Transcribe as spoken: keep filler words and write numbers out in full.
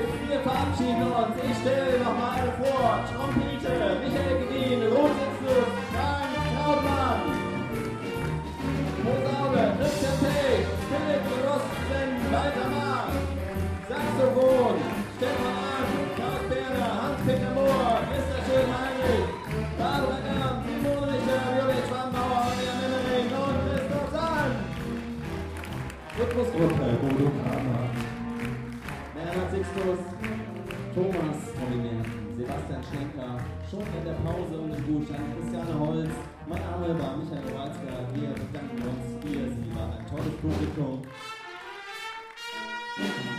live, wir verabschieden uns. Ich stelle nochmal vor, Trompete, Michael Gedin, Rosenfluss, Frank Trautmann, Posaune, Christian Pech, Philipp Rosten, Walter Mark, Saxophon, Stefan Arndt, Klaus Berner, Hans-Peter Mohr, Mister Schönheinrich, Barbara Gamm, Simone Violett Schwammauer, Anja Memmering und Christoph Sand. Rhythmusgruppe, Bodo Kramer, Bernhard Sixtus, Thomas Prominenten, Sebastian Schenker, schon in der Pause und im Gutschein, Christiane Holz. Mein Name war Michael Walzberg, wir bedanken uns, ihr, sie waren ein tolles Publikum.